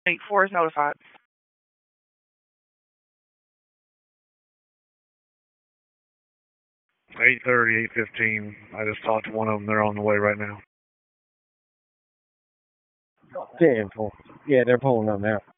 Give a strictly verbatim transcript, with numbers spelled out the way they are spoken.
Eight four is notified. eight thirty, eight fifteen. I just talked to one of them. They're on the way right now. ten four. Yeah, they're pulling up now.